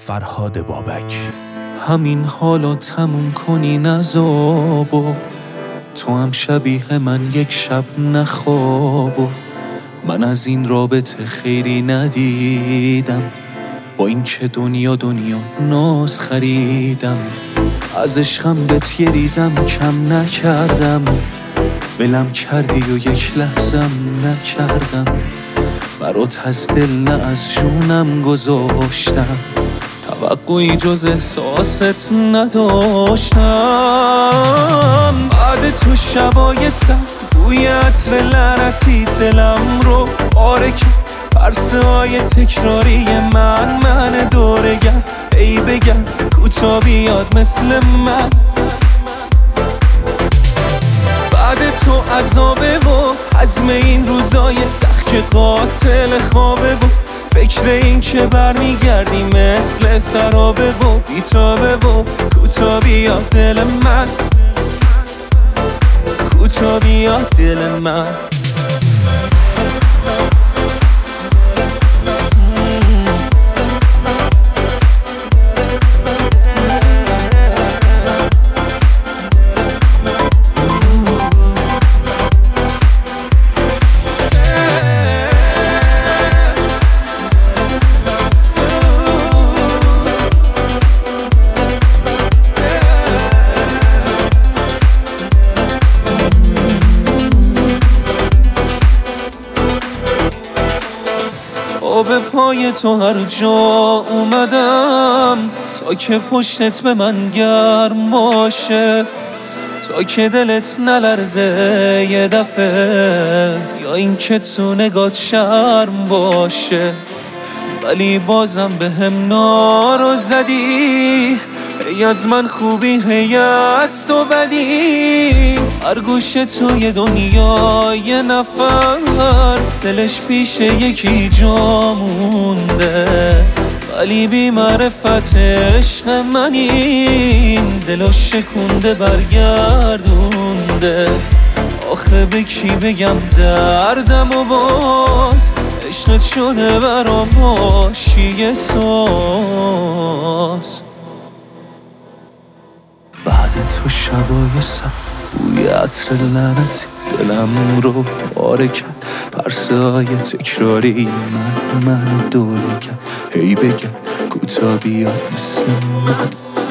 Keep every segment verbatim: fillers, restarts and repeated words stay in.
فرهاد بابک. همین حالا تموم کنی نذابو، تو هم شبیه من یک شب نخوابو. من از این رابطه خیری ندیدم، با این که دنیا دنیا ناز خریدم. از عشقم بهت یه ریزم کم نکردم، ولم کردی و یک لحظم نکردم. برات از دل نه از جونم گذاشتم، توقعی جز احساست نداشتم. بعد تو شبای سر بوی عطر لعنتی دلم رو پاره کرد. پرسه های تکراری من من دورگر، ای بگم کوتا بیاد مثل من. بعد تو عذابه و حزم این روزای سخت که قاتل خوابه و فکر این که برمیگردی مثل سرابه و بیتابه و کوتا بیاد دل من، کوتا بیاد دل من. به پای تو هر جا اومدم، تا که پشتت به من گرم باشه، تا که دلت نلرزه یه دفعه، یا این که تو نگات شرم باشه. ولی بازم به هم نارو زدی، هی از من خوبی هی از تو بدی. هر گوشه توی دنیا یه نفر دلش پیش یکی جا مونده، ولی بی معرفت عشق من این دلو شکونده برگردونده. آخه به کی بگم دردم و باز عشقت شده برام حاشیه ساز. بعد تو شبای سر بوی عطر لعنتی دلم رو پاره کرد. پرسه های تکراری من منو دوره کرد، هی بگم کوتا بیاد مثل من.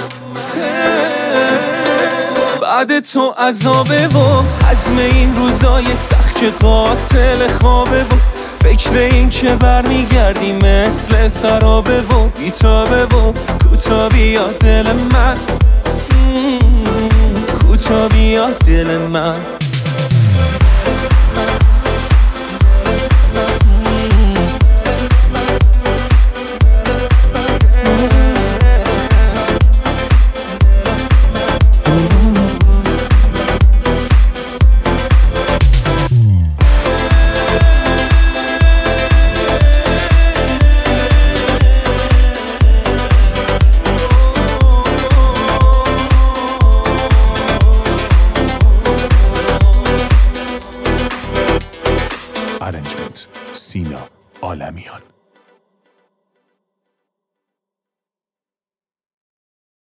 بعد تو عذابه و حزم این روزای سخت که قاتل خوابه و فکر این که برمیگردی مثل سرابه و بیتابه و کوتا بیاد دل من، کوتا بیاد دل من. Arrangement سینا عالمیان.